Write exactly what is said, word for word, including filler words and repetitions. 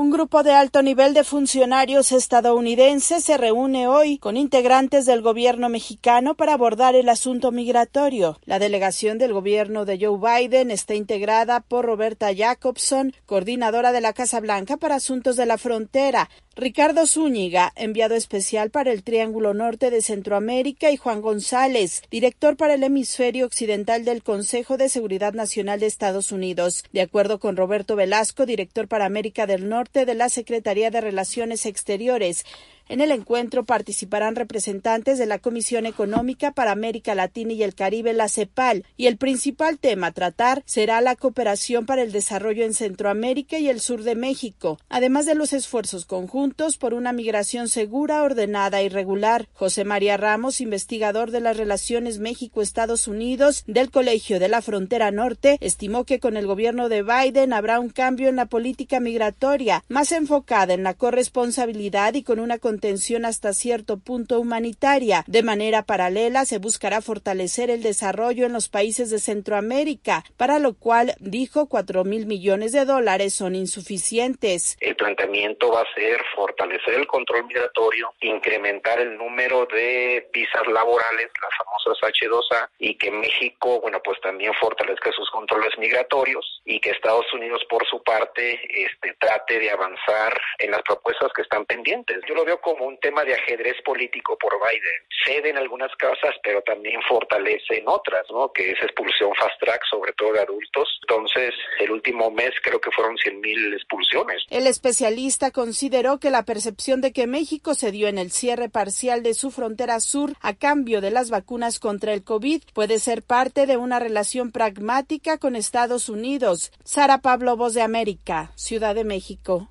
Un grupo de alto nivel de funcionarios estadounidenses se reúne hoy con integrantes del gobierno mexicano para abordar el asunto migratorio. La delegación del gobierno de Joe Biden está integrada por Roberta Jacobson, coordinadora de la Casa Blanca para Asuntos de la Frontera, Ricardo Zúñiga, enviado especial para el Triángulo Norte de Centroamérica, y Juan González, director para el hemisferio occidental del Consejo de Seguridad Nacional de Estados Unidos. De acuerdo con Roberto Velasco, director para América del Norte de la Secretaría de Relaciones Exteriores, en el encuentro participarán representantes de la Comisión Económica para América Latina y el Caribe, la CEPAL, y el principal tema a tratar será la cooperación para el desarrollo en Centroamérica y el sur de México, además de los esfuerzos conjuntos por una migración segura, ordenada y regular. José María Ramos, investigador de las relaciones México-Estados Unidos del Colegio de la Frontera Norte, estimó que con el gobierno de Biden habrá un cambio en la política migratoria, más enfocada en la corresponsabilidad y con una contención hasta cierto punto humanitaria. De manera paralela, se buscará fortalecer el desarrollo en los países de Centroamérica, para lo cual, dijo, cuatro mil millones de dólares son insuficientes. El planteamiento va a ser fortalecer el control migratorio, incrementar el número de visas laborales, las famosas hache dos A, y que México, bueno, pues también fortalezca sus controles migratorios, y que Estados Unidos, por su parte, este, trate de avanzar en las propuestas que están pendientes. Yo lo veo como un tema de ajedrez político por Biden. Cede en algunas causas, pero también fortalece en otras, ¿no? Que es expulsión fast track, sobre todo de adultos. Entonces, el último mes creo que fueron cien mil expulsiones. El especialista consideró que la percepción de que México cedió en el cierre parcial de su frontera sur a cambio de las vacunas contra el COVID puede ser parte de una relación pragmática con Estados Unidos. Sara Pablo, Voz de América, Ciudad de México.